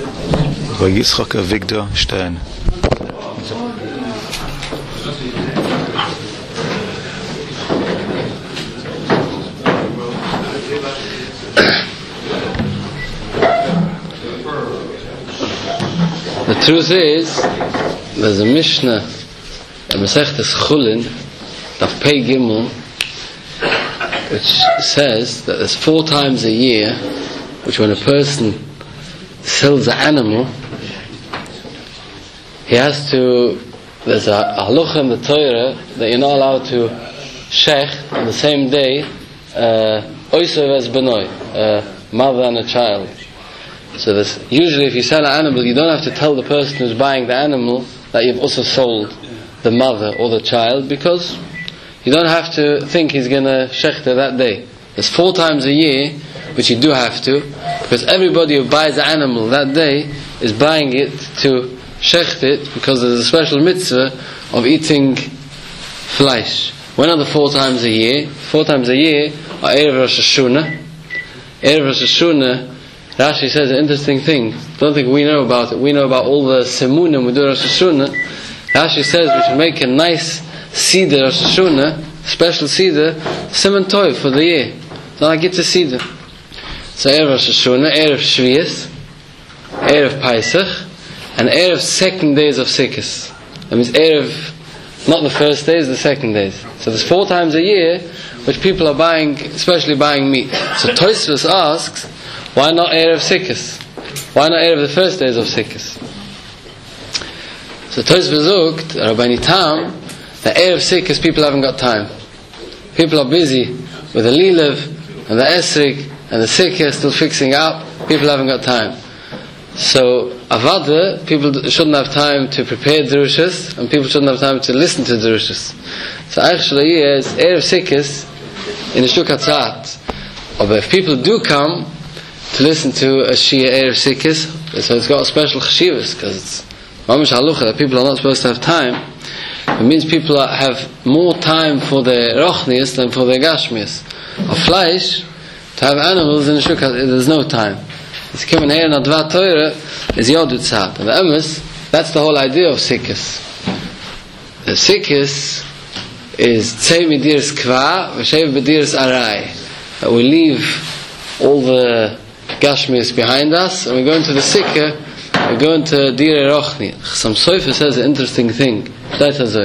Yitzchak Avigdor Stein. The truth is, there's a Mishnah, a Masechtas Chulin, Daf Pei Gimel, which says that there's 4 times a year, which when a person sells an animal, he has to, there's a halacha in the Torah that you're not allowed to shecht on the same day, oisev as benoi, a mother and a child. So this, usually if you sell an animal, you don't have to tell the person who's buying the animal that you've also sold the mother or the child, because you don't have to think he's going to shechter that day. There's 4 times a year which you do have to, because everybody who buys the animal that day is buying it to shecht it, because there's a special mitzvah of eating flesh. When are the 4 times a year? 4 times a year are Erev Rosh Hashanah. Erev Rosh Hashanah, Rashi says an interesting thing. Don't think we know about it. We know about all the semunim we do Rosh Hashanah. Rashi says we should make a nice Seder Rosh Hashanah, special Seder, Siman Tov for the year. So I get to Seder. So Erev Rosh Hashanah, Erev Shviyas, Erev Pesach, and Erev second days of Sikkos. That means Erev, not the first days, the second days. So there's 4 times a year which people are buying, especially buying meat. So Tosfos asks, why not Erev Sikkos? Why not Erev the first days of Sikkos? So Tosfos zogt, Rabbeinu Tam, that Erev Sikkos people haven't got time. People are busy with the Lilev and the Esrik and the Sikkos still fixing up. People haven't got time. So Avada, people shouldn't have time to prepare drushas, and people shouldn't have time to listen to drushas. So actually, yes, Erev Sikkos in the Shuk HaTzat. But if people do come to listen to a Shia Erev Sikkos, so it's got a special cheshivas, because it's mamish halucha that people are not supposed to have time. It means people have more time for their rochnias than for their gashmias. Of flesh, to have animals in the Shuk HaTzat, there's no time. It's coming here in Advat Torah is Yodut Tzat. And the Emes, that's the whole idea of Sikkos. The Sikkos is Tzei Midirs Kva, V'Shev B'Dirs Arai. That we leave all the Gashmias behind us, and we go into the Sikkah, we go into Dir Erochni. Some Sofer says an interesting thing. The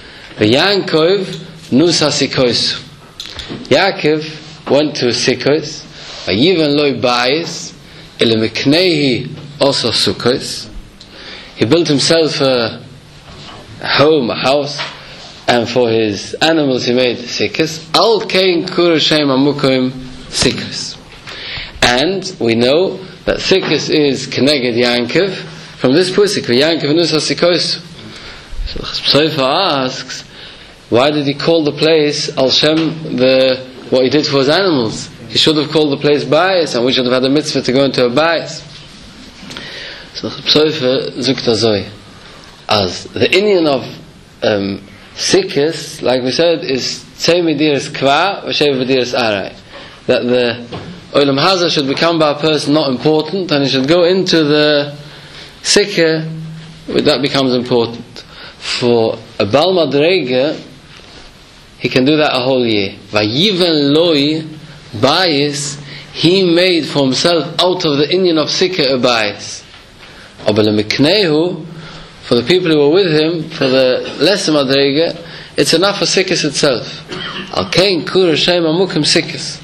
Yankov Nusa Sikos. Yaakov went to Sikkos, Vayivan Loi Bayis, Elemeknehi also Sukkos. He built himself a home, a house, and for his animals he made Sikkos. Al Kein Kurashem Amukim Sikkos. And we know that Sikkos is Keneged Yankov from this pusik, Yankov Nusa Sikos. So Sofer asks, why did he call the place Al Shem what he did for his animals? He should have called the place Bayis, and we should have had a mitzvah to go into a Bayis. So Sofer zukt azoi, as the inyan of Sikkos, like we said, is Tzei Midirs Kva V'Shev B'Dirs Arai. That the Olam Hazah should become by a person not important, and he should go into the Sikkah, that becomes important. For a Baal Madrega, he can do that a whole year. Vayiven Loi Bayis, he made for himself out of the inyan of Sikkah a Bayis. For the people who were with him, for the lesser Madrega, it's enough for Sikkos itself. Al Kein Kur Shem Amukim Sikkos.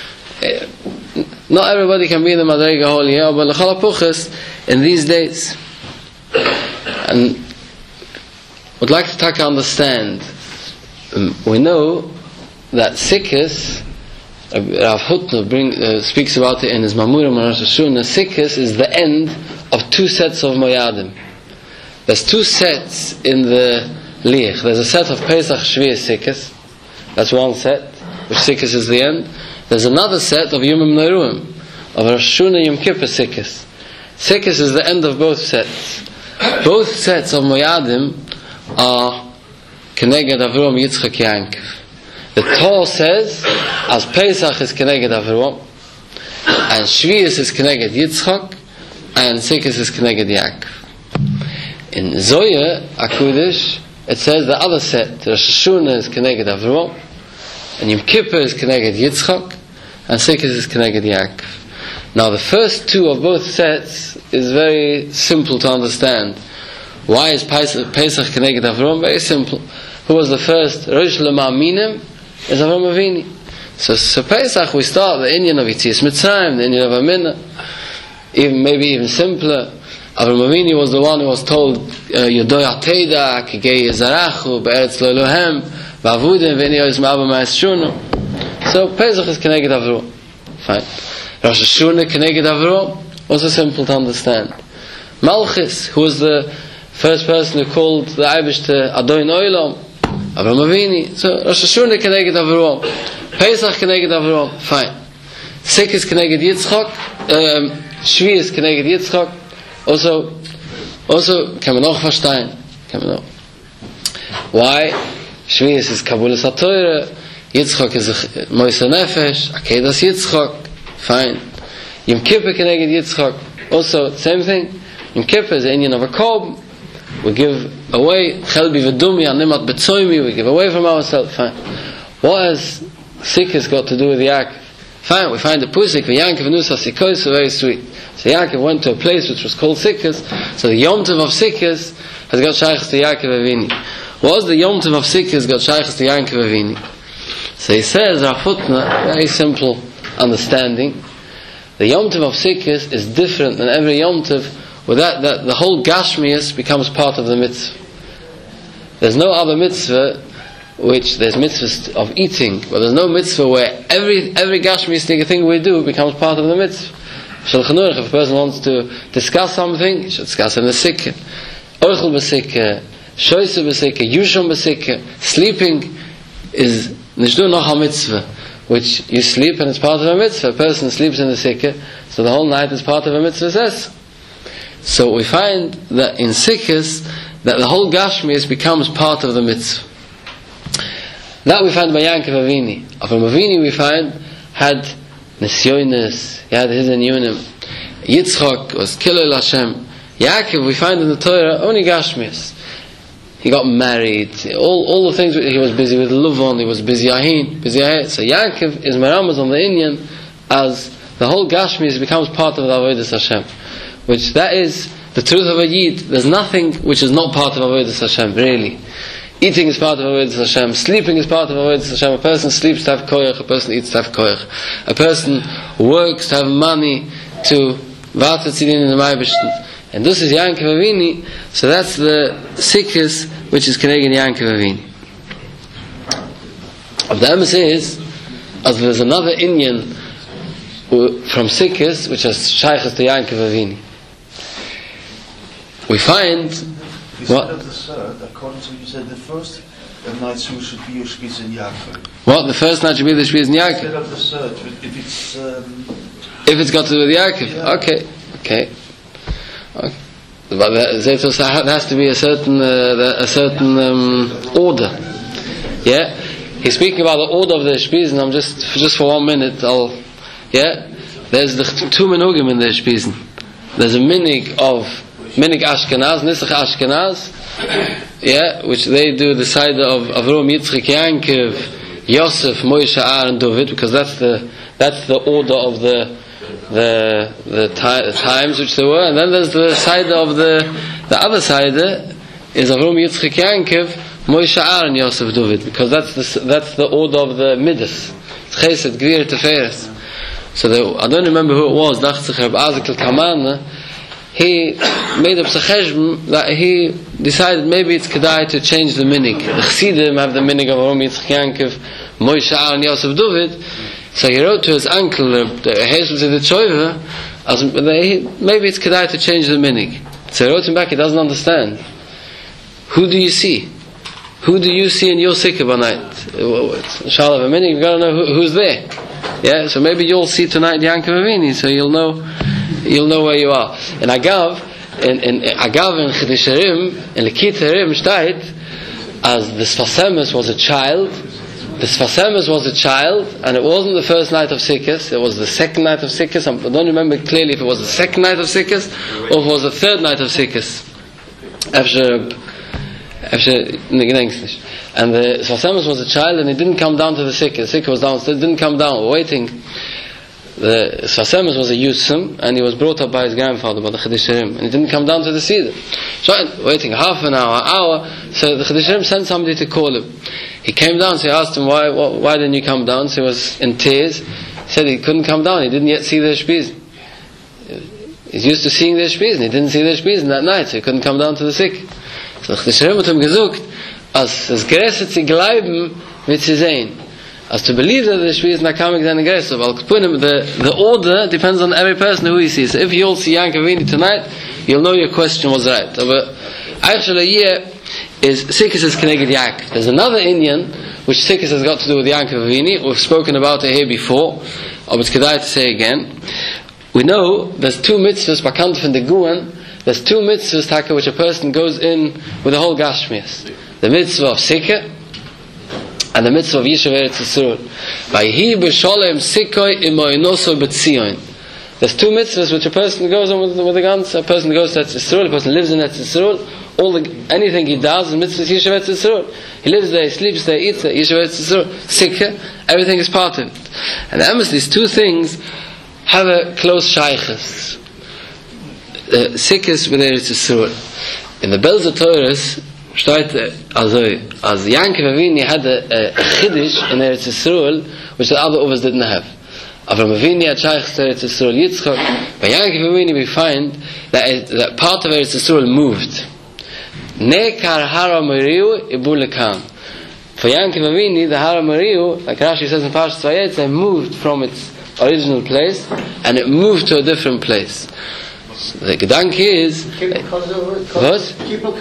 Not everybody can be in the Madrega whole year, but L'chal HaPuchas in these days. And would like to understand, we know that Sikkos, Rav Hutner speaks about it in his Mamurim and Rosh Hashanah. Sikkos is the end of 2 sets of Moyadim. There's 2 sets in the Liach. There's a set of Pesach Shviyas Sikkos. That's one set, which Sikkos is the end. There's another set of Yomim Neiruim, of Rosh Hashanah Yom Kippur Sikkos. Sikkos is the end of both sets. Both sets of Moyadim are Keneged Avrom Yitzchak Yankov. The Torah says, as Pesach is Keneged Avrom, and Shviyas is Keneged Yitzchak, and Sikkis is Keneged Yaakov. In Zoya HaKudosh, it says the other set, Rosh Hashanah is Keneged Avrom, and Yom Kippur is Keneged Yitzchak, and Sikkis is Keneged Yaakov. Now the first two of both sets is very simple to understand. Why is Pesach Keneged Avrom? Very simple. Who was the first? Rosh L'Ma'aminim is Avrom Avini. So Pesach we start the Indian of Yitzias Mitzrayim, the Indian of Aminah, maybe even simpler. Avram Avinu was the one who was told Yodoy Ateda Kigei Yezarachu Be'eretz Lo Elohem Ba'avudim V'nei Oz Ma'aba Ma'esshunu. So Pesach is Keneged Avrom. Fine. Rosh Hashanah Keneged Avrom, also simple to understand. Malchus, who was the first person who called the Eibishter Adon Olam, Avram Avinu. So Rosh Hashanah Keneged Avrom, Pesach Keneged Avrom. Fine. Sikkis Keneged Yitzchak, Shvi is Keneged Yitzchak. Also, kann man auch verstehen. Why? Shvius is Kabbalas HaTorah, Yitzchak is Moise Nefesh, Akedas Yitzchak, fine. Yom Kippur Keneged Yitzchak, also same thing. Yom Kippur is the Indian of a Korban. We give away, Chelbi V'dumi, Animat Betzoimi, we give away from ourselves, fine. What has Sikkis got to do with Yaakov? Fine, we find the Pusik, V'Yankov Nusa Sikos, very sweet. So Yaakov went to a place which was called Sikkis. So the Yom Tov of Sikkis has got Shaykhs to Yaakov Avini. What was the Yom Tov of Sikkis got Shaykhs to Yaakov Avini? So he says, Rafutna, very simple understanding. The Yom Tov of Sikkis is different than every Yom Tov, with that the whole Gashmias becomes part of the mitzvah. There's no other mitzvah which there's mitzvahs of eating, but there's no mitzvah where every Gashmias thing we do becomes part of the mitzvah. Shulchan Aruch, if a person wants to discuss something, he should discuss in the Sikkah. Orchel b'Sikkah, Shoyse b'Sikkah, Yushon b'Sikkah. Sleeping is Nishdu noch a mitzvah, which you sleep and it's part of a mitzvah. A person sleeps in the Sikkah, so the whole night is part of a mitzvah. So we find that in Sikkahs, that the whole Gashmias becomes part of the mitzvah. That we find by Yaakov Avini. Avram Avini we find had Nisyonis, he had his inunim. Yitzchak was Kilol Hashem. Yaakov, we find in the Torah, only Gashmias. He got married, all the things, he was busy with Luvon, he was busy Ahin, busy Ahet. So Yaakov is Meramaz on the Indian as the whole Gashmias becomes part of the Avodas Hashem. Which that is the truth of a Yid. There's nothing which is not part of Avodas Hashem, really. Eating is part of Avodas Hashem. Sleeping is part of Avodas Hashem. A person sleeps to have koyach. A person eats to have koyach. A person works to have money to vata tzidin in the Maibishten. And this is Yaakov Avini. So that's the Sikkis which is Keneged Yaakov Avini. Of the emes is, as there's another Indian from Sikkis which has shaykhs to Yaakov Avini. We find you said that the third, according to you said the first night should be your Shvius in Yaakov. What? The first night should be the Shvius in Yaakov? Instead of the third, if it's got to do with Yaakov. Yeah. Okay. But there has to be a certain order. Yeah? He's speaking about the order of the Shvius, and I'm just for 1 minute, there's the two minugim in the Shvius. There's a minig of Minig Ashkenaz, Nisach Ashkenaz, which they do the side of Avrom, Yitzchak, Yankov, Yosef, Moshe, Aaron, David, because that's the order of the times which they were. And then there's the side of the other side is Avrom, Yitzchak, Yankov, Moshe, Aaron, Yosef, David, because that's the order of the Midas, Chesed, Gvir, Teferes. So I don't remember who it was. Nachzich Azakel Kamana. He made up Secheshbn that he decided maybe it's kedai to change the minig. The Chassidim have the minig of Avrom, Yitzchak, Yankov, Moshe, Aaron, Yosef, David. So he wrote to his uncle, the Hesed the Tshoiva, maybe it's kedai to change the minig. So he wrote him back, he doesn't understand. Who do you see? Who do you see in your Sikkah by night? Shalav a minig, you've got to know who's there. Yeah, so maybe you'll see tonight Yaakov Avini, so you'll know where you are. In Agav in Chedesh Harim, in Lekit Harim, steht, as the Sfas Emes was a child, the Sfas Emes was a child, and it wasn't the first night of Sikkos, it was the second night of Sikkos. I don't remember clearly if it was the second night of Sikkos or if it was the third night of Sikkos. And the Sfas Emes was a child, and he didn't come down to the Sikkos. Sikkos was downstairs, didn't come down, waiting. The Sfas Emes was a Yusum, and he was brought up by his grandfather, by the Chiddushim, and he didn't come down to the Seder. So waiting half an hour, so the Chiddushim sent somebody to call him. He came down, so he asked him, why didn't you come down? So he was in tears. He said he couldn't come down, he didn't yet see the Shpiz. He's used to seeing the Shpiz, and he didn't see the Shpiz that night, so he couldn't come down to the Sick. So the Chiddushim hat ihm gesagt, als es größer zu bleiben, wird sie sehen. As to believe that the Shvi is not coming down aggressive. The order depends on every person who he sees. So if you all see Yankov Avini tonight, you'll know your question was right. But actually here is Sikkos is connected Yaakov. There's another Indian which Sikkos has got to do with Yankov Avini. We've spoken about it here before, but it's kedai to say again. We know there's two mitzvahs, bakant from the Guan, there's two mitzvahs taka which a person goes in with the whole Gashmias. The mitzvah of Sikkah and the mitzvah of Yishuv Eretz Yisrael. Vayhi b'sholem sikoi imoinoso b'tzion. There's two mitzvahs which a person goes on with the guns. A person goes to Eretz Yisrael, a person lives in Eretz Yisrael. Anything he does is mitzvah Yishuv Eretz Yisrael. He lives there, he sleeps there, eats there, Yishuv Eretz Yisrael. Sikha, everything is part of it. And these two things have a close shaykhs. Sikhs with Eretz Yisrael. In the Belzer Torahs, steht also as Yankov Avini had a chiddush in Eretz Yisrael which the other others didn't have. Avram Avini had shaykhs to Eretz Yisrael Yitzchak. By Yankov Avini we find that part of Eretz Yisrael moved. Nekar Hara Moriu Ibu Lekam. For Yankov Avini, the Hara Moriu, like Rashi says in Parashat Vayetz, they moved from its original place and it moved to a different place. The gedanke is what? Kippel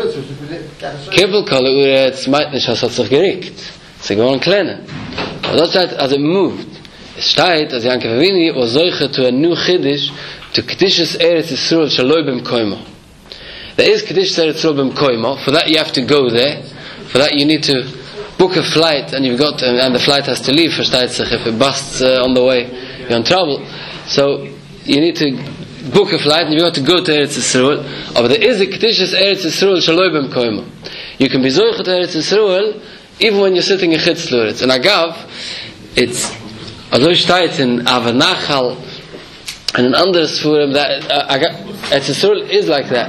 kol uretz meint nicht, es hat sich geregt. Es ist geworden kleiner. Aber das steht, als moved. Es steht, als Yankov Avini was solche to a new chiddush to Kedushas Eretz Yisrael shaloi b'm koimo. There is Kedushas Eretz Yisrael b'm koimo. For that you have to go there. For that you need to book a flight, and the flight has to leave. Versteht sich, if it busts on the way, you're in trouble. So you need to book a flight and you've got to go to Eretz Yisrael. But there is a Kedushas Eretz Yisrael shaloi b'm koimo. You can be zoichet Eretz Yisrael even when you're sitting in Chitz L'Uretz. And Agav, it's also steht in Avanachal and in other Sfurim that Eretz Yisrael is like that.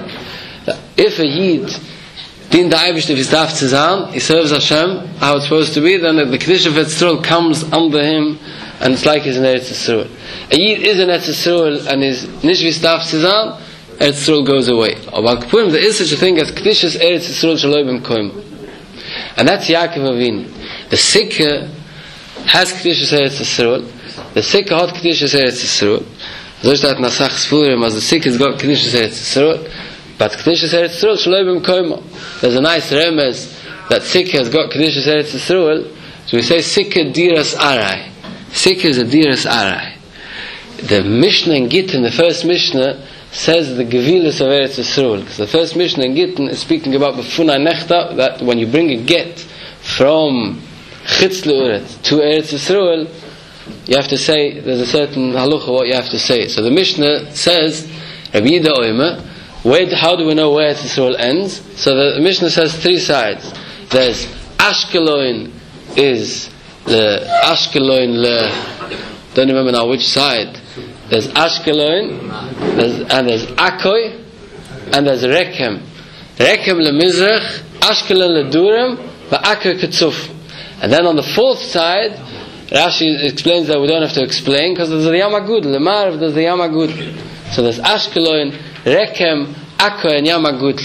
If a Yid dient the Eibish if he's daf zu sein, he serves Hashem how it's supposed to be, then the Kedush of Eretz Yisrael comes under him and it's like he's in Eretz Yisrael. A Yid is in Eretz Yisrael and is nicht wie daf zu sein, Eretz Yisrael goes away. But there is such a thing as Kedushas Eretz Yisrael shaloi b'm koimo. And that's Yaakov Avinu. The Sikkah has Kedushas Eretz Yisrael. The Sikkah hat Kedushas Eretz Yisrael. So steht Nasach Sfurim, as the Sikkah's got Kedushas Eretz Yisrael, but Kedushas Eretz Yisrael shaloi b'm koimo. There's a nice remez that Sikkah has got Kedushas Eretz Yisrael. So we say Sikkah diras arai. Sikkah is a diras arai. The Mishnah in Gittin, the first Mishnah, says the Gevilas of Eretz Yisrael. Because the first Mishnah in Gittin is speaking about B'funai Nechta, that when you bring a get from Chitz L'Uretz to Eretz Yisrael, you have to say, there's a certain halacha what you have to say. So the Mishnah says, Rabbi Yida Oimer, how do we know where Eretz Yisrael ends? So the Mishnah says three sides. There's Ashkelon is the Ashkelon don't remember now which side. There's Ashkelon, and there's Akoi, and there's Rekem. Rekem leMizrach, Ashkelon leDurem, Akoi Ketzuf. And then on the fourth side, Rashi explains that we don't have to explain because there's the Yamagud, Lemar, there's the Yamagud. So there's Ashkelon, Rekem, Akoi, and Yamagud.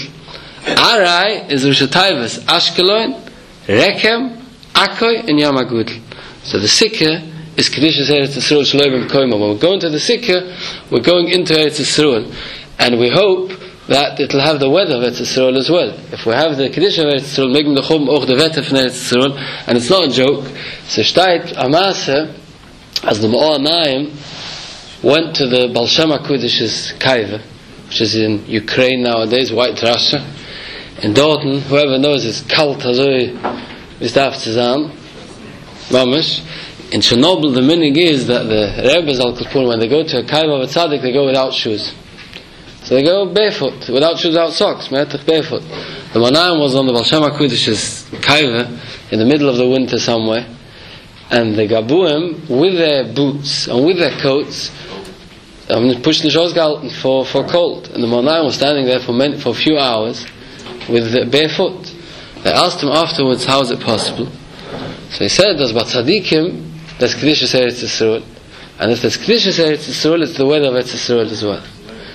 Arai is Rosh Hashanah, Ashkelon, Rekem, Akoi, and Yamagud. So the Sikkah is Kedushas Eretz Yisrael shaloi b'm koimo. When we're going to the Sikkah, we're going into Eretz Yisrael, and we hope that it'll have the weather of Eretz Yisrael as well. If we have the Kedusha of Eretz Yisrael, making the Chum auch the wetter from Eretz Yisrael, and it's not a joke. So steht Amase, as the Ma'or Naim went to the Baal Shem HaKudish's Kaiva, which is in Ukraine nowadays, White Russia, in Dorton, whoever knows it's kalt, also is darf zu sein. Mamish. In Chernobyl, the minig is that the Rebbes Al Kalpun, when they go to a kaiva of a tzaddik, they go without shoes. So they go barefoot, without shoes, without socks, barefoot. The Manayim was on the Baal Shem HaKudish's kaiva in the middle of the winter somewhere, and the Gabuim, with their boots and with their coats, pushing the Shosgalten for cold. And the Manayim was standing there for a few hours with barefoot. They asked him afterwards, how is it possible? So he said, there's Batzadikim, there's Kedushas Eretz Yisrael, and if there's Kedushas Eretz Yisrael, it's the weather of Eretz Yisrael as well.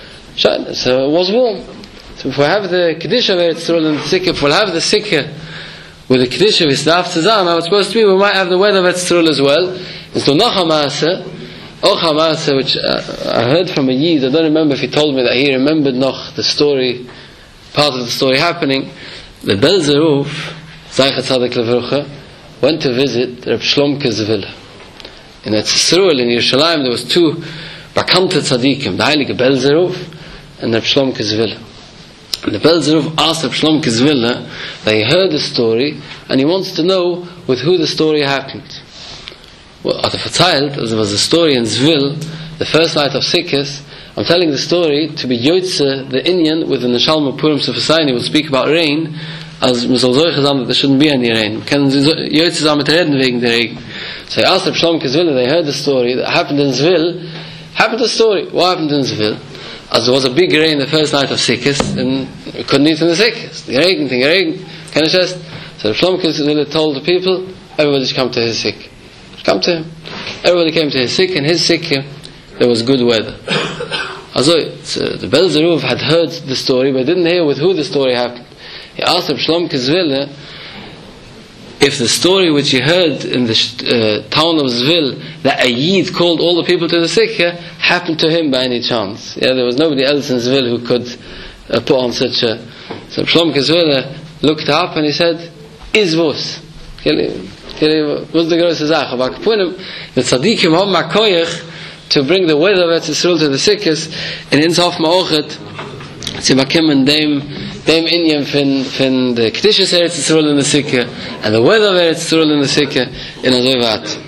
So it was warm. So if we have the Kedusha of Eretz Yisrael and the Sikkah, if we'll have the Sikkah with the Kedusha of Isdaf Tzazam, how it's supposed to be, we might have the weather of Eretz Yisrael as well. And so Noch HaMaaseh, which I heard from a Yid, I don't remember if he told me that he remembered Noch, the story, part of the story happening. The Bel Zeruf, Zaycha Tzadik Levrucha, went to visit Reb Shlomke's villa. In Eretz Yisrael, in Yerushalayim, there was two Bakante Tzadikim, the Heilige Bel Zeruf and Reb Shlomke's villa. And the Bel Zeruf asked Reb Shlomke's villa that he heard the story and he wants to know with who the story happened. Well, at the Fatayel, there was a story in Zvil, the first night of Sikkis. I'm telling the story to be Yoitze, the Inyan, with the Neshalma Purim Sefasayni, will speak about rain, as we soll solche sagen, that there shouldn't be any rain. Können Sie Yoitze sagen mit reden wegen der Regen. So he asked Reb Shlomke's villa, they heard the story that happened in Zvil. Happened the story. What happened in Zvil? As there was a big rain the first night of Sikkis, and we couldn't eat in the Sikkis. The regen. Can I just? So Reb Shlomke's villa told the people, everybody should come to his Sikkah. Come to him. Everybody came to his Sikkah, and his Sikkah, there was good weather. Also, the Bel Zeruf had heard the story, but didn't hear with who the story happened. He asked Reb Shlomke's villa if the story which he heard in the town of Zvil, that a Yid called all the people to the Sikkah, happened to him by any chance. Yeah, there was nobody else in Zvil who could put on such a... So Shlomke's villa looked up and he said, Is vos? What's the grosse Sache? Aber kapunem, the Tzadikim haben makoyach to bring the weather of Eretz Yisrael to the Sikkahs, and in Sof Ma'ochet, sie bekommen dem Inyan von the Kedushas Eretz Yisrael in the Sikkah, and the weather of Eretz Yisrael in the Sikkah, in a Zoivat.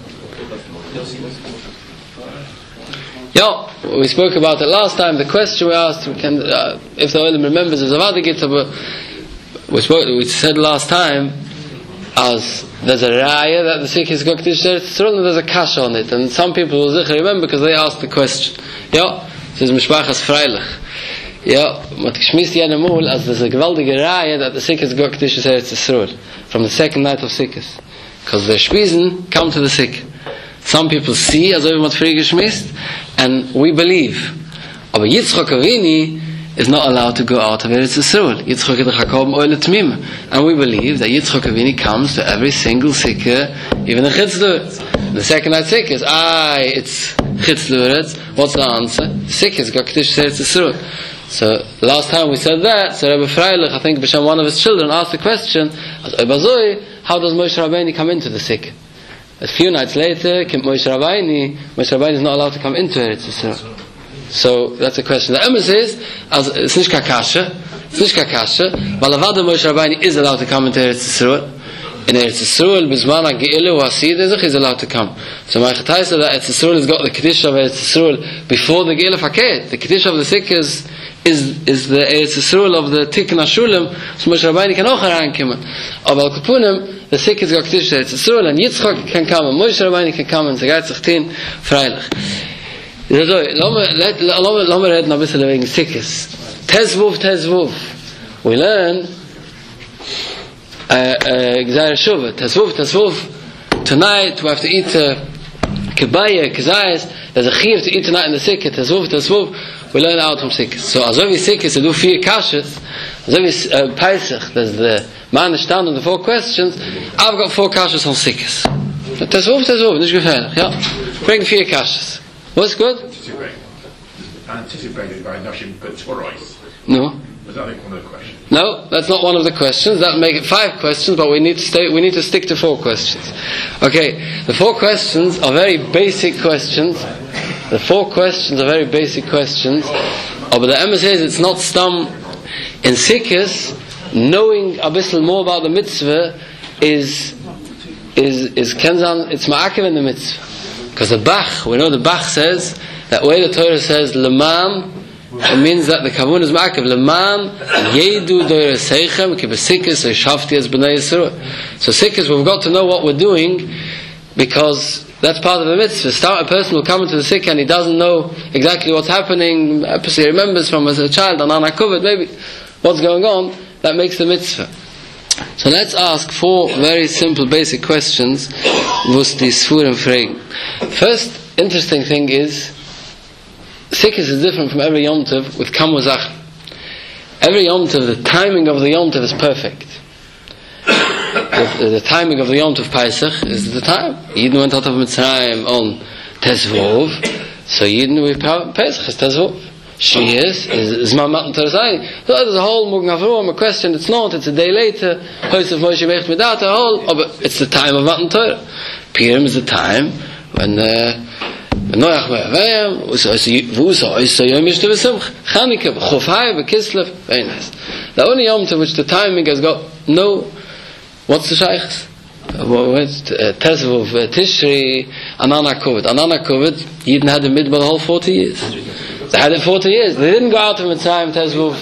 Yeah, we spoke about it last time. The question we asked, if the Olam remembers, is about the Gita, but we said last time, as there's a raya that the Sikkahs got Kedushas Eretz Yisrael, and there's a kasha on it, and some people will remember because they asked the question. Yeah, this is Mishpachas Freilich. Ja, man geschmiest jene Mol, als there's a gewaltige Reihe that the Sikkahs got Kedushas Eretz Yisrael from the second night of Sikkahs. Because the Shpizen come to the Sikkah. Some people see, as everyone free geschmiest, and we believe. Aber Yitzchok Avini is not allowed to go out of Eretz Yisrael. Yitzchok Jacob Oile Tmim. And we believe that Yitzchok Avini comes to every single Sikkah, even in Chitzluretz. The second night Sikkahs, it's Chitzluretz. What's the answer? Sikkahs got Kedushas Eretz Yisrael. So last time we said that, so Rebbe Freilich, I think B'Shem, one of his children, asked the question, how does Moshe Rabbeinu come into the Sikkah? A few nights later, Moshe Rabbeinu is not allowed to come into Eretz Yisrael. So that's a question. The emes is, it's nicht kakasha, but Lavada Moshe Rabbeinu is allowed to come into Eretz Yisrael. In Eretz Yisrael, Bizman HaGe'ilu HaSiyid, he's allowed to come. So my Chatay said that Eretz Yisrael has got the Kedusha of Eretz Yisrael before the Ge'ilu HaKet. The Kedusha of the Sikkahs is the Eretz Yisrael of the Tikkun HaShulam, so Moshe Rabbeinu can auch herankommen. Aber Al Kapunim, the Sikkahs got Kedusha Eretz Yisrael, and Yitzchak can come, and Moshe Rabbeinu can come, and Zagat Zichtin, Freilich. Lass mir reden ein bisschen wegen Sikkahs. Tezvuv. We learn Tezvuv. Tonight we have to eat kibaya, kizayas. There's a chiyuv to eat tonight in the Sikkah. Tezvuv. We learn out from Sikkahs. So as we Sikkahs, we do 4 kashas. As we Pesach, there's the man stand on the 4 questions. I've got 4 kashas on Sikkahs. Tezvuv, nicht gefährlich. Ja, bring 4 kashas. What's good? Anticipated by Noshim B'Torois. No. Was that one of the questions? No, that's not one of the questions. That would make it 5 questions, but we need to stick to 4 questions. Okay, the 4 questions are very basic questions. The 4 questions are very basic questions. But the emes says it's not stam in Sikkahs. Knowing a bit more about the mitzvah is is Kenzan, it's Ma'akev in the mitzvah. Because the Bach, we know the Bach says that way the Torah says Leman, it means that the Kavun is Ma'akev. Leman Yedu Doire Seichem Kibasikas Shafti as B'nai Yisroel. So Sikas, we've got to know what we're doing, because that's part of the mitzvah. A person will come into the Sikh and he doesn't know exactly what's happening. Perhaps he remembers from as a child, and Anakuvit, maybe what's going on. That makes the mitzvah. So let's ask 4 very simple basic questions. First interesting thing is, Sikhs is different from every Yom Tov with Kamuzach. Every Yom Tov, the timing of the Yom Tov is perfect. The timing of the Yom Tov Pesach is the time. Yidden went out of Mitzrayim on Tezvov, so Yidden with Pesach is Tezvov. Shvius is Zman Matan Torah Zayin. So there's a whole Mugen Avrom, a question. It's not. It's a day later. House of Moshe Mecht Midat. A whole. But it's the time of Matan Torah. Purim is the time when Noach Me'avayim V'usa Oisa Yom Yishtu V'Simcha Chanukah B'Chof Hai B'Kislev. Very nice. The only Yom Tov which the timing has got no. What's the shaykhs? Tezvov Tishri Anana Kovet. Yidden had the midbar the whole 40 years. They had it 40 years. They didn't go out of Mitzrayim Tezvov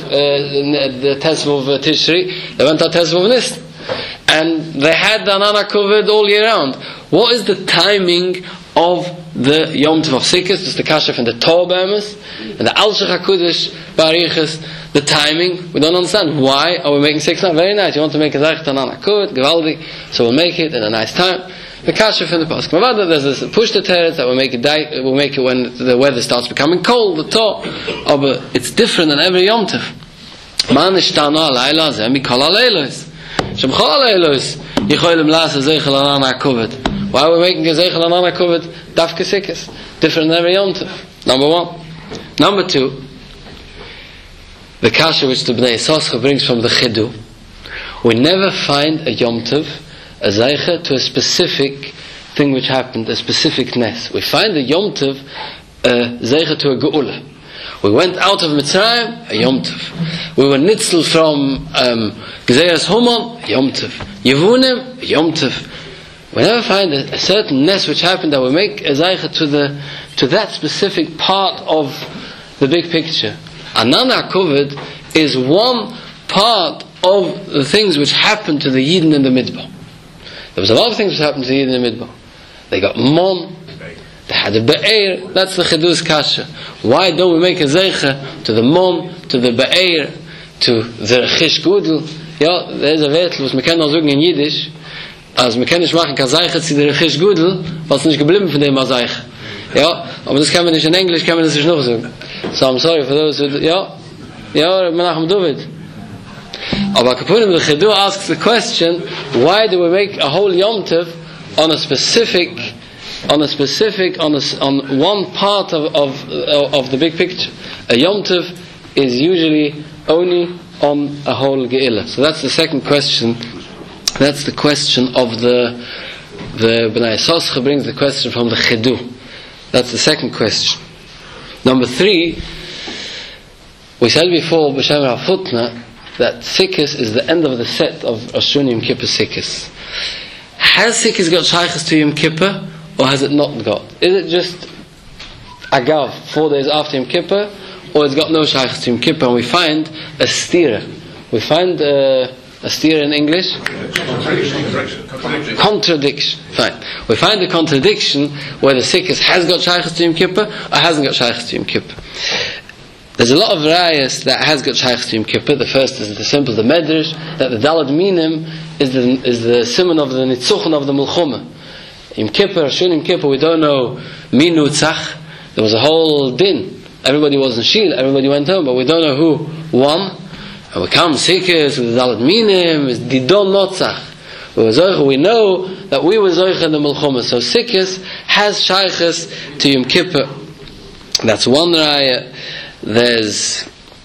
Tishri. They went out Tezvov Nis, and they had the Anana Kovet all year round. What is the timing of the Yom Tov of Sikkis? It's the Kasha from the Torah Be'emes and the Al Shech HaKudosh Barichas. The timing, we don't understand. Why are we making 6 now? Very nice. You want to make a Zayich Anana Kovet, Givaldi, so we'll make it in a nice time. The Kasha from the Pasuk. There's this push the teretz that we'll make it when the weather starts becoming cold, the Torah. Oh, but it's different than every Yom Tov. Man ishtana alayla zemi kol alaylos. Shem kol alaylos yicholim lasa zeichel anana kovet. Why are we making a zeichel anana kovet dafke sikkis? Different than every Yom Tov. Number 1. Number 2. The Kasha which the Bnei Yissaschar brings from the Chidu. We never find a Yom Tov a zeicha to a specific thing which happened, a specific nes. We find a Yom Tov a zeicha to a geula. We went out of Mitzrayim, a Yom Tov. We were nitzel from Gzeras Humon, a Yom Tov. Yevunim, a Yom Tov. We never find a certain nes which happened that we make a zeicha to that specific part of the big picture. Anana Kovet is one part of the things which happened to the Yidden in the Midbar. There was a lot of things which happened to the Yidden in the Midbar. They got Mon, they had a Be'er. That's the Chidus Kasha. Why don't we make a Zeicha to the Mon, to the Be'er, to the Chish Gudel? Ja, there's a Wertel, was wir können auch sagen in Yiddish, als wir können nicht machen, kann Zeicha zu der Chish Gudel, was nicht geblieben von dem Zeicha. Ja, aber das kann man nicht in Englisch, kann man das nicht noch sagen. So I'm sorry for those who, Menachem David. Aber Kapunim the Chidu asks the question, why do we make a whole Yom Tov on one part of the big picture? A Yom Tov is usually only on a whole Ge'ilah. So that's the second question. That's the question of the Bnei Yissaschar brings the question from the Chidu. That's the second question. Number 3, we said before, B'Shem HaFutna, that Sikkis is the end of the set of Rosh Hashanah Yom Kippur Sikkis. Has Sikkis got Shaykhs to Yom Kippur, or has it not got? Is it just Agav, 4 days after Yom Kippur, or it's got no Shaykhs to Yom Kippur, and we find a stira. We find a stira in English? Contradiction. Fine. We find a contradiction where the Sikkis has got Shaykhs to Yom Kippur, or hasn't got Shaykhs to Yom Kippur. There's a lot of rayas that has got Shaykhs to Yom Kippur. The first is the simple, the Medrash, that the Dalad Minim is the simon of the Nitzuchen of the Mulchumah. Yom Kippur, Shun Yom Kippur, we don't know Minu Tzach. There was a whole din. Everybody was in Shil, everybody went home, but we don't know who won. And we come Sikkis with the Dalad Minim, is Didon Notzach. We know that we were Zoich in the Mulchumah. So Sikkis has Shaykhs to Yom Kippur. That's one raya. There's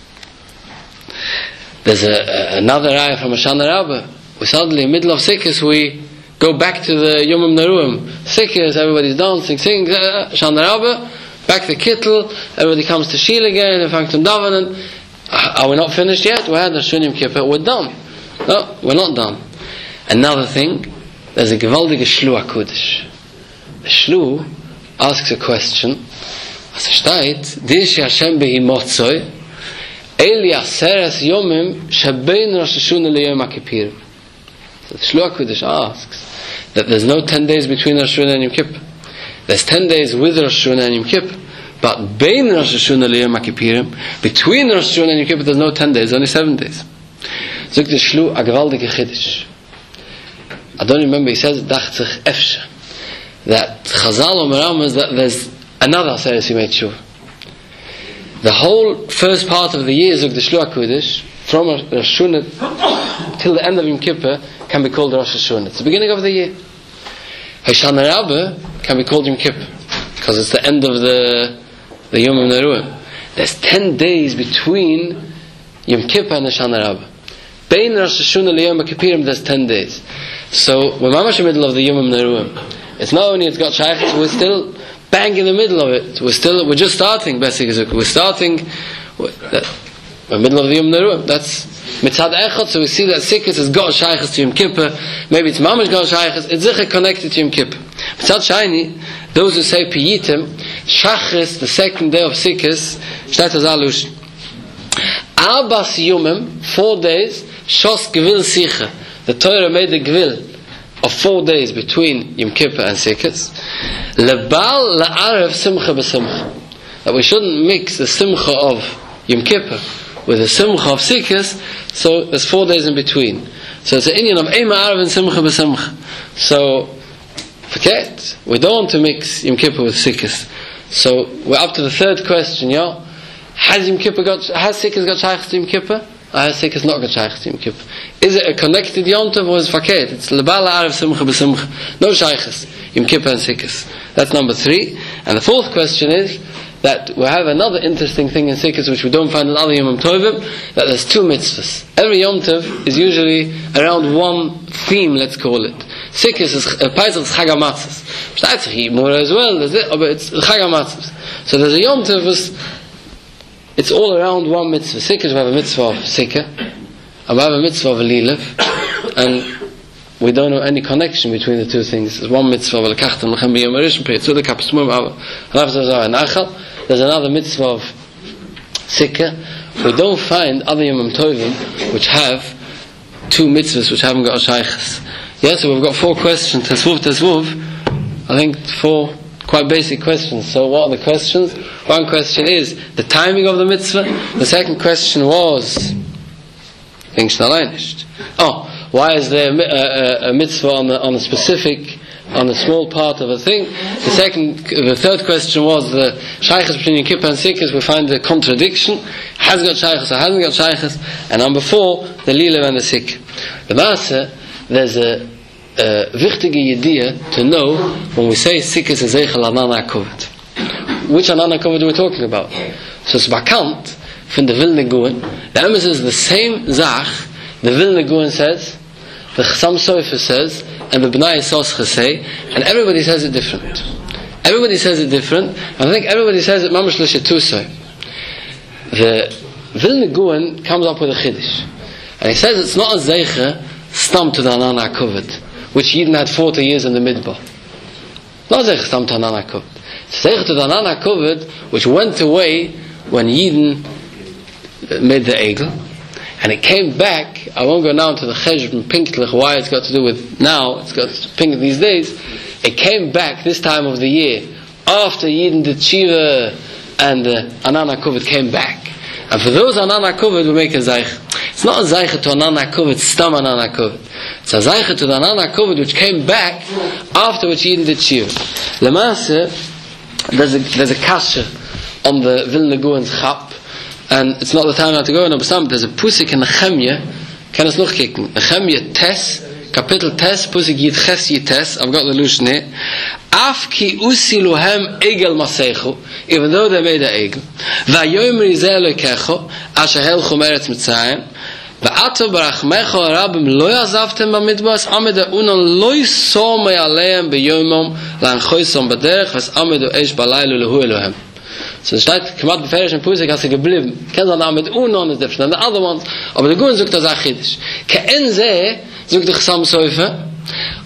another ayah from Hoshana Rabbah. We suddenly, in the middle of Sikkis, we go back to the Yomim Naruim. Sikkis, everybody's dancing, singing, Hoshana Rabbah, back to Kittel, everybody comes to Shil again, and Fanktum Davening. Are we not finished yet? We had the Shun Yom Kippur, we're done. No, we're not done. Another thing, there's a gewaltige Shlu HaKudosh. The Shlu asks a question, as it steht, Dish Hashem behi motzoi, Eli aseres yomim shebein Rosh Hashanah leyom HaKippurim. So the Shlu HaKudosh asks that there's no 10 days between Rosh Hashanah and Yom Kippur. There's 10 days with Rosh Hashanah and Yom Kippur, but bein Rosh Hashanah leyom HaKippurim, between Rosh Hashanah and Yom Kippur, there's no 10 days, only 7 days. Zog the Shlu a gewaldige Chiddush. I don't remember, he says, dacht sich efshe, that Chazal Omer is that there's another Aseres Yimei Tshuva. The whole first part of the year, Zog the Shlu HaKudosh, from Rosh Hashanah till the end of Yom Kippur, can be called Rosh Hashanah. It's the beginning of the year. Hoshana Rabbah can be called Yom Kippur, because it's the end of the Yom Neruim. There's 10 days between Yom Kippur and Hoshana Rabbah. Bein Rosh Hashanah leyom HaKippurim, there's 10 days. So we're mamash in the middle of the Yom Neruim. It's not only it's got shaykhs, we're still bang in the middle of it. We're just starting. Basically, we're starting. We're in the middle of the Yom Neruim. That's mitzad echad. So we see that Sikkis has got shaykhs to Yom Kippur. Maybe it's mamash got shaykhs. It's zicher connected to Yom Kippur. Mitzad shayni, those who say piyitim, shachris, the second day of Sikkis, shtat as alush. Abas yomim, 4 days. Shos Gevil Sicha. The Torah made the Gevil of 4 days between Yom Kippur and Sikkis. Lebal la'arev simcha b'simcha. That we shouldn't mix the simcha of Yom Kippur with the simcha of Sikkis, so there's 4 days in between. So it's an Indian of Eima Arev and simcha b'simcha. So, forget, we don't want to mix Yom Kippur with Sikkis. So, we're up to the third question, yeah? Has Sikkis got shaykhs to Yom Kippur? Has Sikkis not got shaykhs to Yom Kippur? Is it a connected Yom Tov or is it faket? It's lebal ha'arev simcha b'simcha. No shaykhs, Yom Kippur and Sikkis. That's number 3. And the fourth question is that we have another interesting thing in Sikkis which we don't find in other Yom Tovim, that there's 2 mitzvahs. Every Yom Tov is usually around one theme, let's call it. Sikkis is Pesach is Chag HaMatzos. Besides Chimur as well, but it's Chag HaMatzos. So there's a Yom Tov it's all around one mitzvah. Sikkis, we have a mitzvah of Sikkah, and we have a mitzvah of Lilev, and we don't know any connection between the two things. There's one mitzvah of Lekachtem Lechem B'Yom HaRishon Pe'etzudek HaPesmum Nachal. There's another mitzvah of Sikkah. We don't find other Yom Tovim which have 2 mitzvahs which haven't got a shaykhs. Yeah, so we've got 4 questions. Tesvuv. I think 4 quite basic questions. So what are the questions? One question is the timing of the mitzvah. The second question was why is there a mitzvah on a specific, on a small part of a thing? The third question was the shaykhs between Yom Kippur and Sikkis. We find the contradiction. Has got shaykhs or hasn't got shaykhs? And number 4, the lilev and the sikh. The Maaseh, there's a wichtige idea to know when we say Sikkis is Eichel Anan HaKoved. Which Anan HaKoved are we talking about? So it's bekannt from the Vilna Gaon. The Emes is the same Zach. The Vilna Gaon says, the Chassam Sofer says, and the Bnai Yisoscha say, and everybody says it different. Everybody says it different, and I think everybody says it mamash l'shetusay. The Vilna Gaon comes up with a chiddush, and he says it's not a zeicha stam to the Anan HaKoved, which Yidden had 40 years in the Midbar. Not zeicha stam to Anan HaKoved. It's zeicha to the Anan HaKoved, which went away when Yidden made the Egel, and it came back. I won't go now into the cheshbon and pinklich, why it's got to do with now, it's got to pink these days. It came back this time of the year, after Yidden did Tshiva, and Anan HaKoved came back. And for those Anan HaKoved, we make a zeicha. It's not a zeicha to Anan HaKoved, stam Anan HaKoved. It's a zeicha to the Anan HaKoved, which came back after which Yidden did Tshiva. Lemaaseh, there's a kasha on the Vilna Gaon's chap, and it's not the time now to go on, but there's a pusik in Nehemiah. Can us noch kicken? Nehemiah Tes, Kapitel Tes, pusik Yid Ches Yid Tes. I've got the lushne. Af ki usiluhem egel masechu, even though they made an egel. Vayomer izeh lekecho, asher helchu meretz Mitzrayim. Va'ato barachmecho arabim lo yazavtem b'midbas, ameda unon lo yisomei aleim b'yomom, lanchoisom b'derech, vas amedu eish balaylu lehu Elohem. So the steht, Kamat beferish and Pusik has geblieben. Kennst du mit Unon is different than the other ones, aber der Gun sucht das Achidisch. Ke'en zeh, sucht der Chassam Sofer,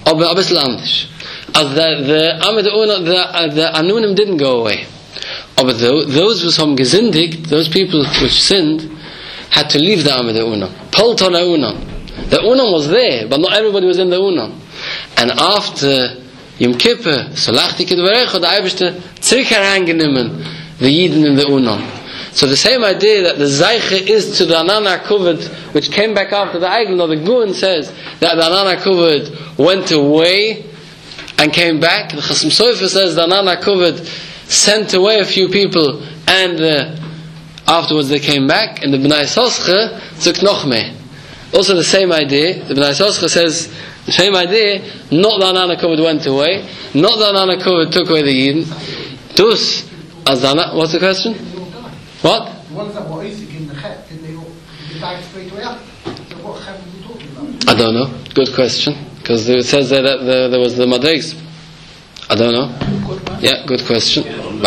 Aber ein bisschen anders. As the Anunim didn't go away. But those who some gesündigt, those people which sinned, had to leave the Amid Unam. Polton Unam. The Unam was there, but not everybody was in the Unam. And after Yom Kippur, Salachti Kedvarecha, the Eibishter zurück herangenommen, the Yidden in the Unam. So the same idea that the Zeiche is to the Anana Kuvud, which came back after the Eigel, now the Gun says that the Anana Kuvud went away and came back. The Chasam Sofer says the Anana Kuvud sent away a few people and afterwards they came back, and the Bnei Sosche zuk noch mehr. Also the same idea, the Bnei Sosche says the same idea, not the Anana Kuvud went away, not the Anana Kuvud took away the Yidden. Dus, as the what's the question? What? The ones that were Isaac in the Chet, did they die straight away after? So what Chet are we talking about? I don't know. Good question. Because it says there that there was the Madrigs. I don't know. Yeah, good question.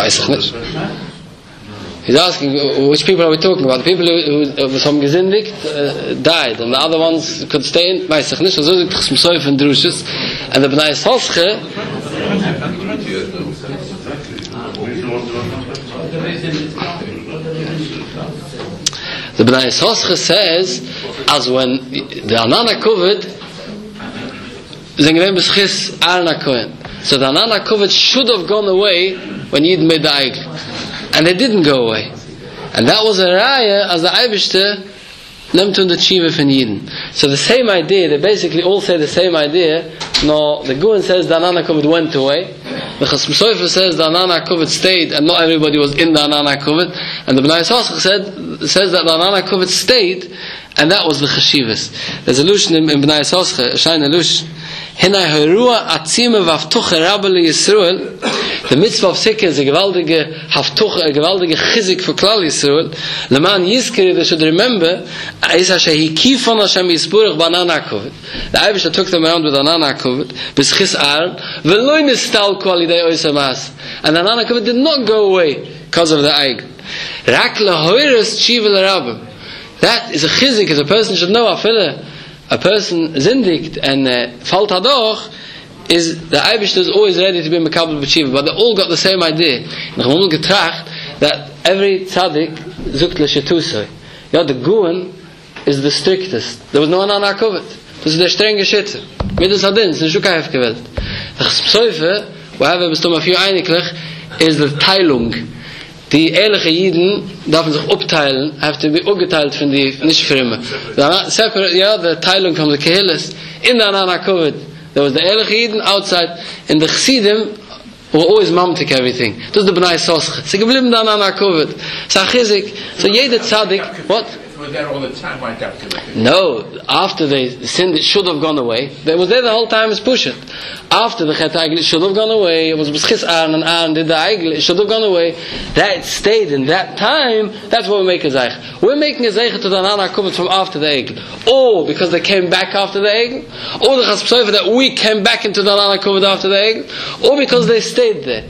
He's asking which people are we talking about? The people who some gesündigt died, and the other ones could stay in. Weiß ich nicht. Also die Chasam Sofer and Drushes, and the Bnei Sosche. The Bnei Sosche says, as when the Anana Kuvud, so the Anana Kuvud should have gone away when Yid made the Eigel, and they didn't go away, and that was a raya as the Eibishter nimmt the Tshiva from Yidden. So the same idea, they basically all say the same idea. No, the Gun says the Anana Kuvud went away, the Chasam Sofer says the Anana Kuvud stayed, and not everybody was in the Anana Kuvud, and the Bnei Sosche says that the Anana Kuvud stayed, and that was the Chashivas. There's a Lush in Bnei Sosche, a shine Lush. Hinai Herua Atzime Vavtuche Rabbe Yisrael. The mitzvah of Sikkah is a gewaltige Haftuche, a gewaltige Chizik for Klal Yisrael. Leman Yizkeri, they should remember, is Hashem Kifon Hashem Yisburach Banana Kuvud. The Eibishter took them around with Anana Kuvud, B'schis Aaron, V'loi Nistal Kwalidei Oisamas. And Anana Kuvud did not go away because of the Eigel. Rak Lahoiris Tshiva L'Rabbim. That is a Chizik, as a person should know, a person zindigt and falt hadoch, is the Eibishter is always ready to be mekabel b'tshiva, but they all got the same idea. And Chumul getracht that every tzaddik zukt l'shetusoi. Yeah, the Guan is the strictest. There was no Anana Kuvud. Das ist der strenge Schütze. Mit des Adins, in Shukaif gewählt. The Chasam Sofer, wo wir bestimmt auf hier einiglich, ist die Teilung. Die ehrliche Jiden dürfen sich upteilen, have to be upgeteilt von die nicht Frimme. Separate, yeah, the Teilung from the Kehilas in the Anana Kuvud. There was the ehrliche Jiden outside, and the Chassidim were always mamtik everything. Das ist the Bnei Sosche. Sie geblieben the Anana Kuvud. Sachizik. So jeder Tzaddik, what? Were there all the time, why have to make it? No, after they sinned, it should have gone away. They was there the whole time as Pushet. After the Chet Eigel, it should have gone away. It was B'schis Aaron, and Aaron did the Eigel, it should have gone away. That stayed in that time, that's what we make a Zeich. We're making a Zeich to the Anana Kuvud from after the Eigel. Or because they came back after the Eigel. Or the Chasam Sofer that we came back into the Anana Kuvud after the Eigel. Or because they stayed there.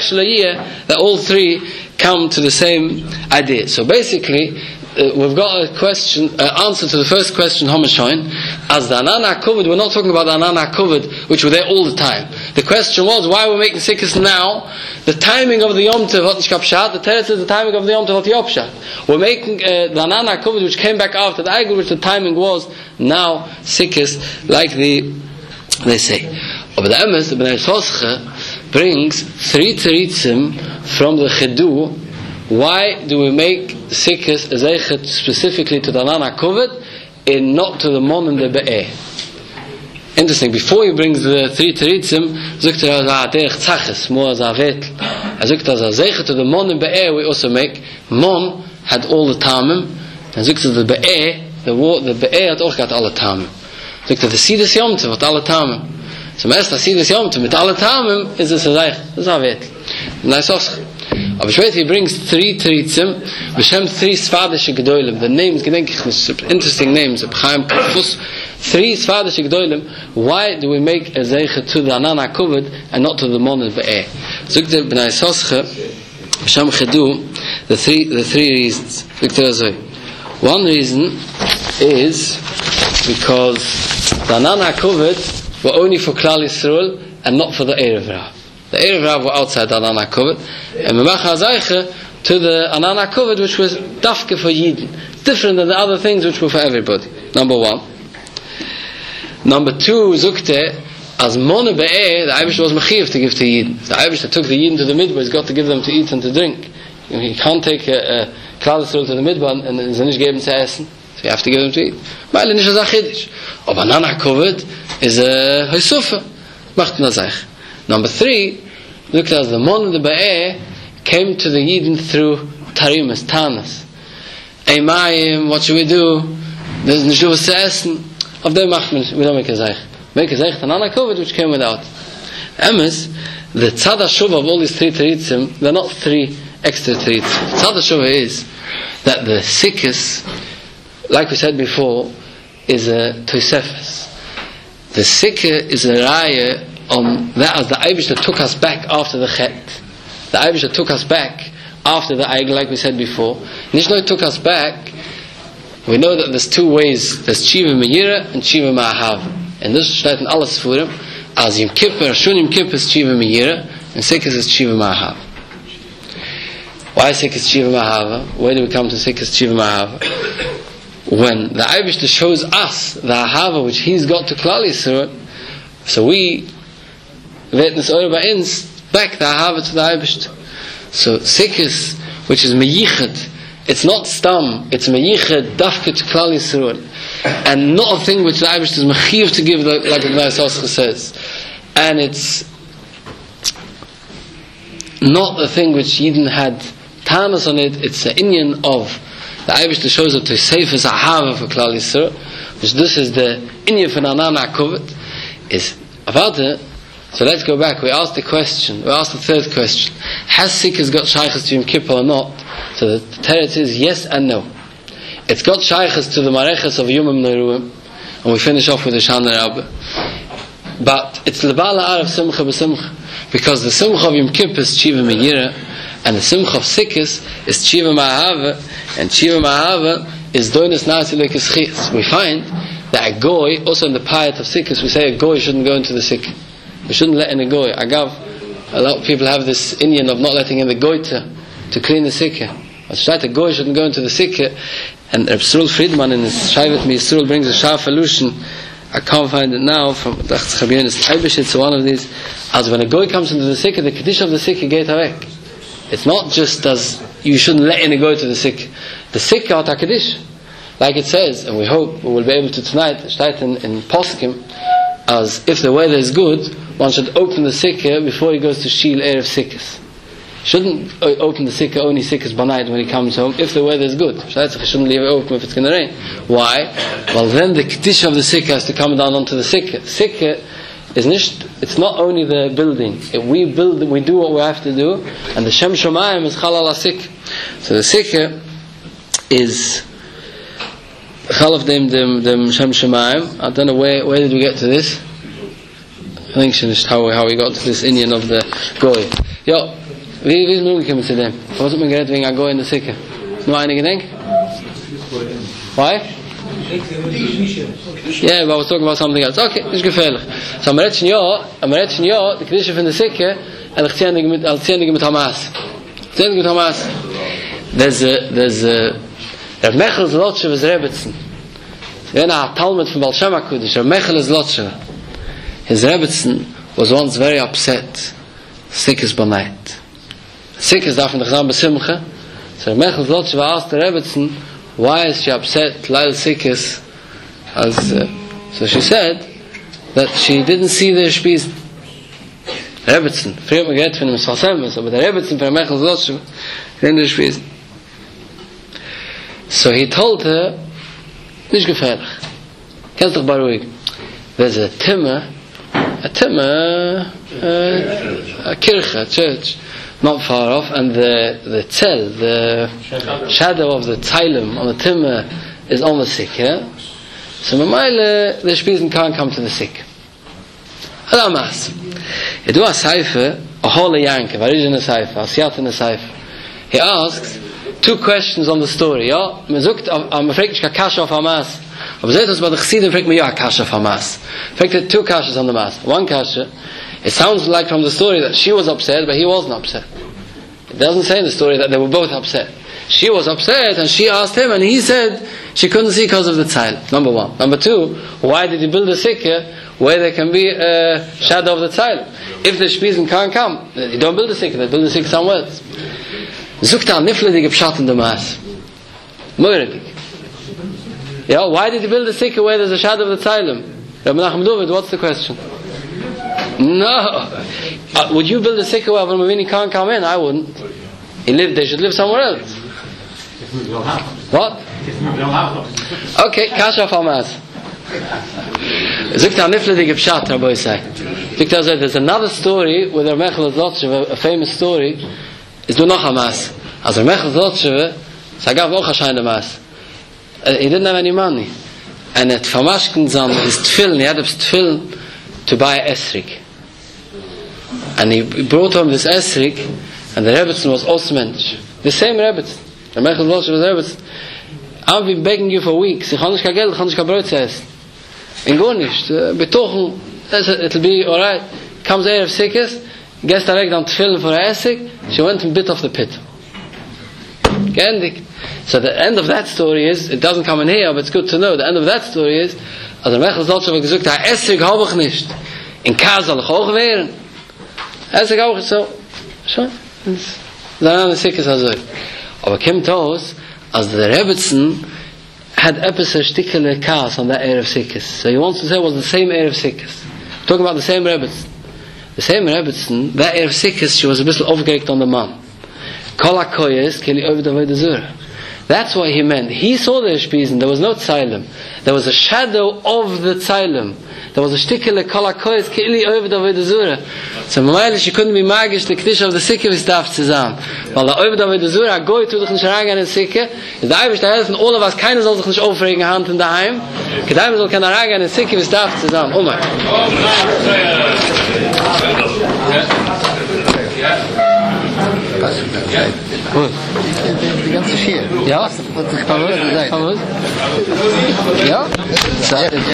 That all three come to the same idea. So basically, we've got a question, answer to the first question, Homoshoin. As the Anana Kuvud, we're not talking about the Anana Kuvud, which were there all the time. The question was, why we're making Sikkahs now? The timing of the Yom Tov hat nicht Pshat. The Teretz is the timing of the Yom Tov hat Pshat. We're making the Anana Kuvud, which came back after the Eigel, which the timing was now Sikkahs, like they say. But the Emes, the Bnei Sosche, brings 3 teritzim from the Chidu. Why do we make Sikkahs a Zeichet specifically to the Anana Kuvud and not to the Mon and the Be'eh? Interesting. Before he brings the 3 teritzim, Zukt derech Tzaches, more as a Vetel. Zukt as a Zeichet to the Mon and Be'eh we also make. Mon had all the Tamim, and Zukt the Be'eh, the Be'eh had auch got all the Tamim. Zukt the Sidas Yom Tov had all the Tamim. So meest as Sidas Yom Tov mit all the Tamim is a Zeichet. Das ist a Vetel. Nice Oscher. Aber später he brings 3 teritzim, B'Shem 3 Sfadische Gedolim. The names, gedenk ich nicht, interesting names. 3 Sfadische Gedolim. Why do we make a Zeichet to the Anana Kuvud and not to the Mon and Be'eh? Zukt der Bnei Sosche, B'Shem Chedu, the three reasons. One reason is because the Anana Kuvud were only for Klal Yisrael and not for the Erev Rav. The Erev Rav were outside the Anan HaKovod, and Memach HaZaycha to the Anan HaKovod, which was Dafke for Yidden, different than the other things which were for everybody. Number one. Number two, Zukte, as Mone Be'eh, the Eibush was Mechiv to give to Yidden. The Eibush that took the Yidden to the Midbar, he's got to give them to eat and to drink. He can't take a Klal Yisrael to the Midbar and he's nicht geben zu essen. So you have to give them to eat. Meile nicht a Chiddush. Aber Anan HaKovod is a Hosufa. Macht na Zaych. Number three, look at the Mone Be'eh came to the Yidden through Tarimas, Tanas. Ey Mayim, what should we do? There's nicht was zu essen. Of them we don't make a Zaych. Make a Zaych Anan HaKovod which came without. Emes, the Tzad HaShuva of all these three Teritzim, they're not three extra Teritzim. The Tzad HaShuva is that the Sikkis, like we said before, is a Tosefes. The Sikkah is a Raya on that as the Eibush that took us back after the Chet. The Eibush that took us back after the Eigel, like we said before. Nishno took us back. We know that there's two ways. There's Tshiva Me'ira and Tshiva Ma'ahav. And this steht in alles Sfurim. As Yom Kippur, Shun Yom Kippur is Tshiva Me'ira, and Sikkis is Tshiva Ma'ahav. Why Sikkis Tshiva Ma'ahav? Where do we come to Sikkis Tshiva Ma'ahav? When the Eibush shows us the Ahava which he's got to Klal Yisrael, so we werden es eure bei uns back the Ahava to the Eibush. So Sikkis, which is Meyichad, it's not Stam, it's Meyichad Dafke to Klal Yisrael, and not a thing which the Eibush is Mechiv to give, like the Gnai Soscha says, and it's not a thing which Yidden had Tamas on it. It's the Inyan of the Eibush that shows up to Seifes Ahava for Klal Yisrael, which this is the Inyan for Anan HaKovod, is about it. So let's go back. We asked the third question. Has Sikkis got Shaykhs to Yom Kippur or not? So the teretz is yes and no. It's got Shaykhs to the Mareches of Yomim Neruim, and we finish off with the Shana Rabbe. But it's Lebala Arav Simcha B'Simcha, because the Simcha of Yom Kippur is Tshiva Me'ira, and the Simcha of Sikkis is Tshiva Ma'ahava, and Tshiva Ma'ahava is Doinus Nasi Lekes Chis. We find that a Goy, also in the Payat of Sikkis, we say a Goy shouldn't go into the Sikkah. We shouldn't let in a Goy. Agav, a lot of people have this Indian of not letting in the Goyta to clean the Sikkah. But a Goy shouldn't go into the Sikkah. And Reb Srul Friedman in his Shaivat Yisrael brings a sharp allusion. I can't find it now from the Eibush. It's one of these. As when a Goy comes into the Sikkah, the Kaddish of the Sikkah geht away. It's not just as you shouldn't let in a Goy to the Sikkah. The Sikkah at HaKaddish, like it says, and we hope we will be able to tonight, steht in Poskim, as if the weather is good, one should open the Sikkah before he goes to Shil Erev Sikkahs. Shouldn't open the Sikkah only Sikkahs by night when he comes home if the weather is good. He shouldn't leave it open if it's going to rain. Why? Well, then the Kaddish of the Sikkah has to come down onto the Sikkah. Sikkah is it's not only the building. We build, we do what we have to do, and the Shem Shomayim is Chalal HaSikkah. So the Sikkah is Chalav dem Shem Shomayim. I don't know where did we get to this? I think it's how we got to this Indian of the Goy. Ja, wie ist mir gekommen zu dem? Was hat man geredet wegen a Goy in der Sikkah? Nur einige denken? Why? Yeah, but I was talking about something else. Okay, das ist gefährlich. So, am Rätschen ja, die Kedische von der Sikkah, und ich ziehe mit Hamas. There's Rav Mechel Zlotshe was Rebbetzin. When a Talmud from Baal Shem HaKudosh, Rav Mechel Zlotshe, his Rebbetzin was once very upset. Sikkis by night. Sikkis darf in the Chazam B'Simcha. So Rav Mechel Zlotshe asked the Rebbetzin, why is she upset, Lail Sikkis? So she said that she didn't see the Spießen. Rebbetzin, früher hat man geredet von dem Salsemes, aber der Rebbetzin von Rav Mechel Zlotshe, in der Spießen. So he told her, nicht gefährlich. Kennst doch beruhig. There's a Timmer, a kirche, a church, not far off, and the tzell, the shadow of the tzeilim on the Timmer is on the sick, yeah? So Mamaile, the Spießen can't come to the sick. Alamas. You do a cipher, a holy Yankov, a regional cipher, a Siyat in a cipher. He asks, two questions on the story. Ja, man sagt, man fragt nicht Kasha auf Hamas. Aber so etwas bei der Chassidim fragt man ja Kasha auf Hamas. Fragt two Kashas on the Mass. One Kasha, it sounds like from the story that she was upset, but he wasn't upset. It doesn't say in the story that they were both upset. She was upset and she asked him and he said she couldn't see because of the tile. Number one. Number two, why did he build a sikkah where there can be a shadow of the tile? If the Spisen can't come, you don't build a sikkah, they build a sikkah somewhere else. Zukt an nifledig pshat in the Maas. Moiredig. Yeah, why did he build a sikkah where there's a shadow of the tile? Rabbi Nachum David, what's the question? No. Would you build a sikkah where Avram can't come in? I wouldn't. They should live somewhere else. What? Okay, Kasha Famaz. Zukt an nifledig pshat, Rabbi say. There's another story with Mechel Zlotchev, a famous story. Is do noch a Maas. As Mechel Zlotchev, Sagav auch a shine Maas. He didn't have any money. And at Famashkin Zan, his tefillin, he had his tefillin to buy a esrik. And he brought home this esrik, and the Rebbetzin was Osmensch. The same Rebbetzin. The Mechel Zlotchev was Rebbetzin. I've been begging you for weeks. Ich kann nicht kein Geld, ich kann nicht kein Brot zu essen. In gar nicht. Betochen, it'll be alright. Comes Erev Sikkes, gets direct on tefillin for a esrik, she went and bit off the pit. Geendigt. So the end of that story is, it doesn't come in here, but it's good to know, the end of that story is, als Mechel Zlotchev hat gesagt, esrig habe ich nicht. In Kaas soll ich auch wehren. Esrig auch so. Schon. Dann Sikkes also. Aber kommt aus, als der Rebbetzin had etwas a stickele Kaas on that Erev Sikkes. So he wants to say it was the same Erev Sikkes. Talking about the same Rebbetzin. The same Rebbetzin, that Erev Sikkes, she was a bisschen aufgeregt on the man. Kol HaKoyes, keli over the Zura. That's what he meant. He saw the Spisen, there was no Tzaylim. There was a shadow of the Tzaylim. There was a stickele Kol HaKoyes, keli over the Zura. So Mamayli, she couldn't be magisch, the Kdish of the Sikkah is darf zusammen. Weil der over the Zura, Goy tut dich nicht reingehen in Sikkah, ist der Eibisch der helfen, all of us, keiner soll sich nicht aufregen, Hand in daheim. Keiner soll keiner reingehen in Sikkah, ist darf zusammen. Oh mein. Gut. Die ganze Schier. Ja? Was ich kann hören, Ja?